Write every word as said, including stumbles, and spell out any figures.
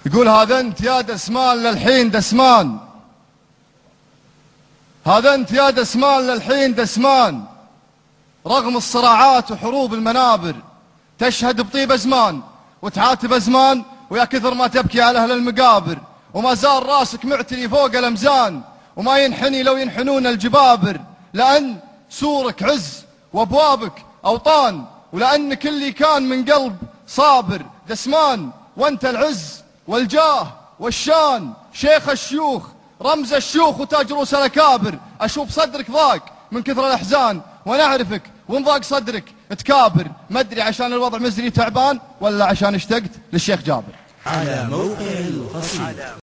يقول هذا انت يا دسمان للحين دسمان، هذا انت يا دسمان للحين دسمان، رغم الصراعات وحروب المنابر تشهد بطيب أزمان وتعاتب أزمان، ويا كثر ما تبكي على أهل المقابر، وما زال راسك معتلي فوق الأمزان، وما ينحني لو ينحنون الجبابر، لأن سورك عز وأبوابك أوطان، ولأنك اللي كان من قلب صابر دسمان، وأنت العز والجاه والشان، شيخ الشيوخ رمز الشيوخ وتاج رؤوس الأكابر. أشوف صدرك ضاق من كثر الأحزان، ونعرفك وانضاق صدرك تكابر، ما أدري عشان الوضع مزري تعبان ولا عشان اشتقت للشيخ جابر. على موقع القصيد.